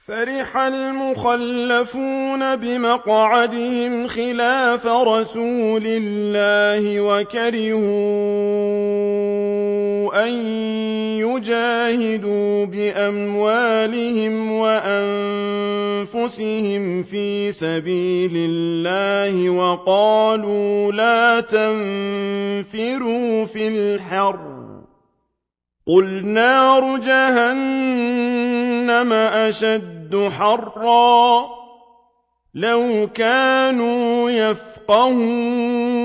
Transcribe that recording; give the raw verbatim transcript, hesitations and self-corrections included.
فرح المخلفون بمقعدهم خلاف رسول الله وكرهوا أن يجاهدوا بأموالهم وأنفسهم في سبيل الله وقالوا لا تنفروا في الحر قل نار جهنم أشد حرا لو كانوا يفقهون